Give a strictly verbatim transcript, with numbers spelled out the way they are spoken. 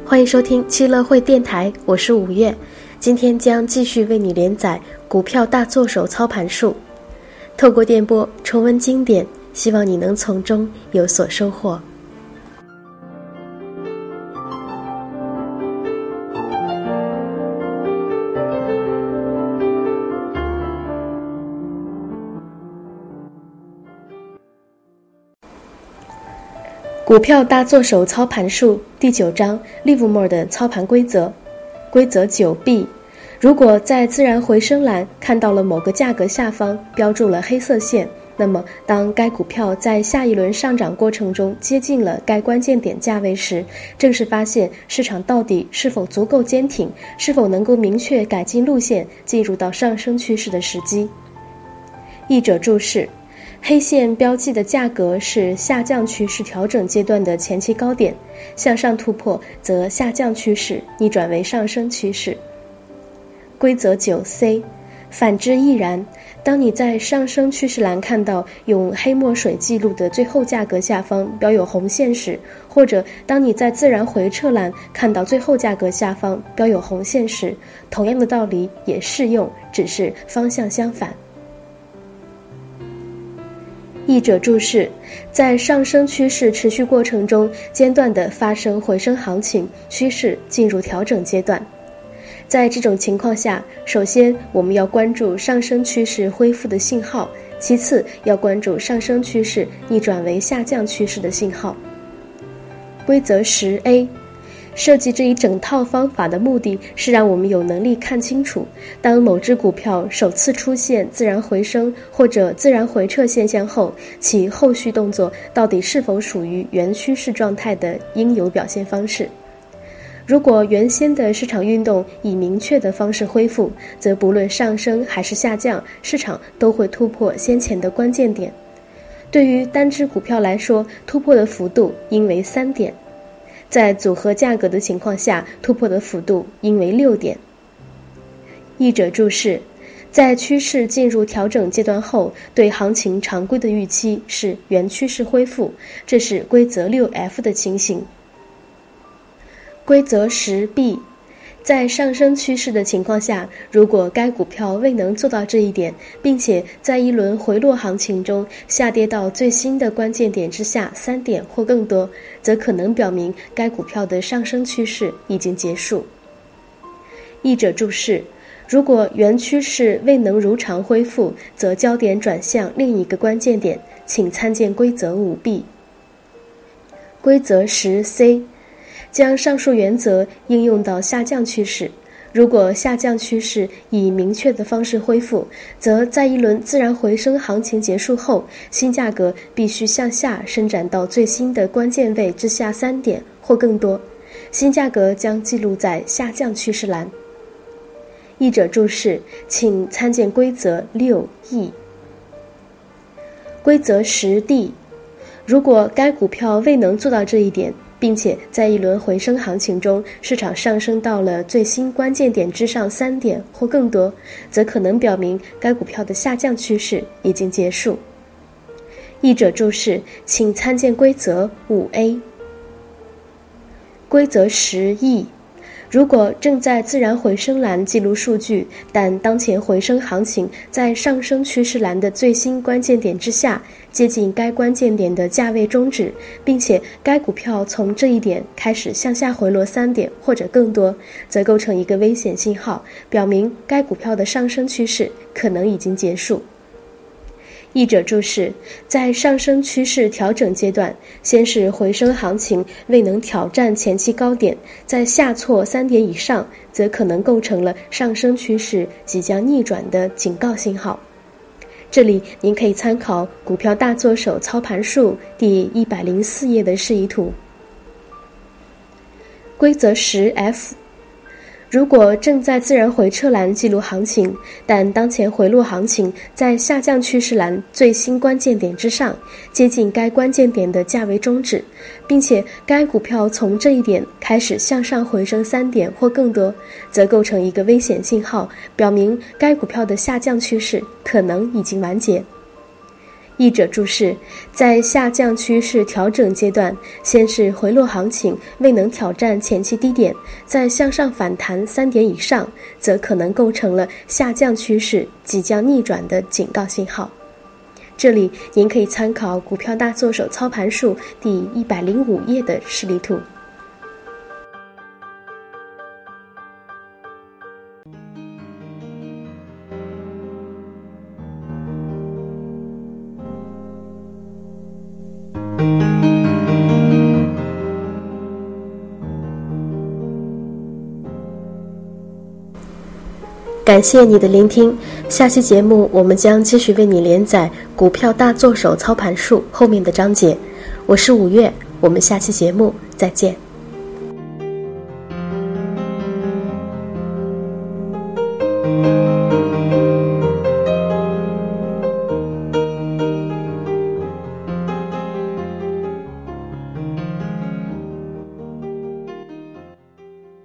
欢迎收听七乐会电台，我是五月。今天将继续为你连载股票大作手操盘术，透过电波重温经典，希望你能从中有所收获。股票大作手操盘术第九章 Livermore 的操盘规则。规则 九 B， 如果在自然回升栏看到了某个价格下方标注了黑色线，那么当该股票在下一轮上涨过程中接近了该关键点价位时，正是发现市场到底是否足够坚挺，是否能够明确改进路线，进入到上升趋势的时机。译者注释：黑线标记的价格是下降趋势调整阶段的前期高点，向上突破则下降趋势逆转为上升趋势。规则 九 C， 反之亦然。当你在上升趋势栏看到用黑墨水记录的最后价格下方标有红线时，或者当你在自然回撤栏看到最后价格下方标有红线时，同样的道理也适用，只是方向相反。译者注释：在上升趋势持续过程中间断地发生回升行情，趋势进入调整阶段。在这种情况下，首先我们要关注上升趋势恢复的信号，其次要关注上升趋势逆转为下降趋势的信号。规则 十 A，设计这一整套方法的目的是让我们有能力看清楚，当某只股票首次出现自然回升或者自然回撤现象后，其后续动作到底是否属于原趋势状态的应有表现方式。如果原先的市场运动以明确的方式恢复，则不论上升还是下降，市场都会突破先前的关键点。对于单只股票来说，突破的幅度应为三点。在组合价格的情况下，突破的幅度应为六点。译者注释：在趋势进入调整阶段后，对行情常规的预期是原趋势恢复，这是规则 六 F 的情形。规则 十 B， 在上升趋势的情况下，如果该股票未能做到这一点，并且在一轮回落行情中下跌到最新的关键点之下三点或更多，则可能表明该股票的上升趋势已经结束。译者注释：如果原趋势未能如常恢复，则焦点转向另一个关键点，请参见规则 五 B。规则 十 C，将上述原则应用到下降趋势。如果下降趋势以明确的方式恢复，则在一轮自然回升行情结束后，新价格必须向下伸展到最新的关键位之下三点或更多，新价格将记录在下降趋势栏。译者注释：请参见规则 六 E。规则 十 D， 如果该股票未能做到这一点，并且在一轮回升行情中，市场上升到了最新关键点之上三点或更多，则可能表明该股票的下降趋势已经结束。译者注释：请参见规则 五 A。规则 十 E，如果正在自然回升栏记录数据，但当前回升行情在上升趋势栏的最新关键点之下，接近该关键点的价位终止，并且该股票从这一点开始向下回落三点或者更多，则构成一个危险信号，表明该股票的上升趋势可能已经结束。译者注释：在上升趋势调整阶段，先是回升行情未能挑战前期高点，在下挫三点以上，则可能构成了上升趋势即将逆转的警告信号。这里您可以参考《股票大作手操盘术》第一百零四页的示意图。规则 十 F，如果正在自然回撤栏记录行情，但当前回落行情在下降趋势栏最新关键点之上，接近该关键点的价位终止，并且该股票从这一点开始向上回升三点或更多，则构成一个危险信号，表明该股票的下降趋势可能已经完结。 译者注释：在下降趋势调整阶段，先是回落行情未能挑战前期低点，再向上反弹三点以上，则可能构成了下降趋势即将逆转的警告信号。这里您可以参考《股票大作手操盘术》第一百零五页的示例图。感谢你的聆听，下期节目我们将继续为你连载《股票大作手操盘术》后面的章节。我是五月，我们下期节目再见。 Thank you.